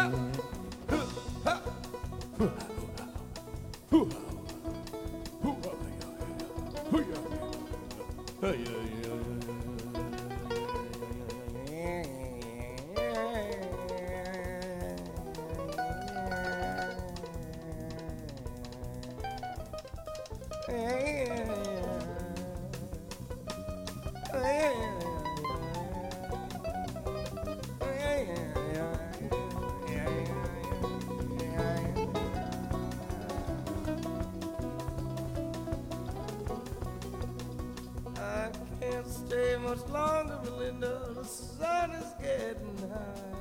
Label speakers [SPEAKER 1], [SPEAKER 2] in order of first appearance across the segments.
[SPEAKER 1] Can't stay much longer, Melinda. The sun is getting high.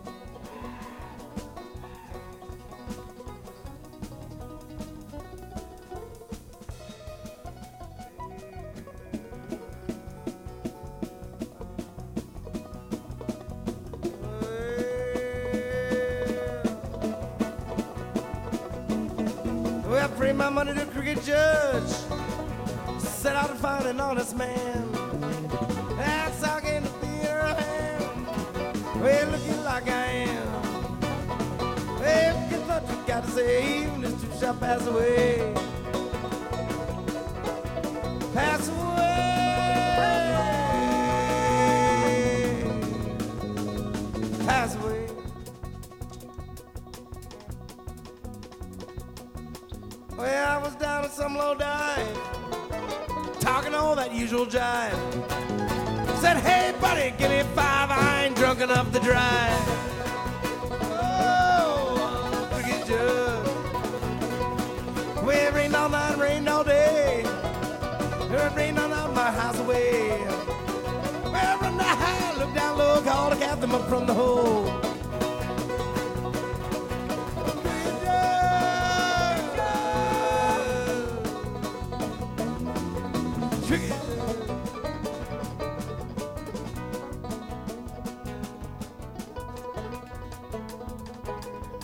[SPEAKER 1] Well, I pray my money to the cricket judge. Set out to find an honest man. That's how I came to be in her hand. Well, looking like I am. Well, guess what you got to say? Even this too shall pass away. Pass away. Pass away. Well, I was down at some low dive, talking all that usual jive. Said, hey buddy, give me 5, I ain't drunk enough to drive. Oh, cricket judge. Well, it rained all night, rained all day. It rained all night, my house away. Well, run down high, look down low, call the captain up from the hole. Cricket judge. Cricket.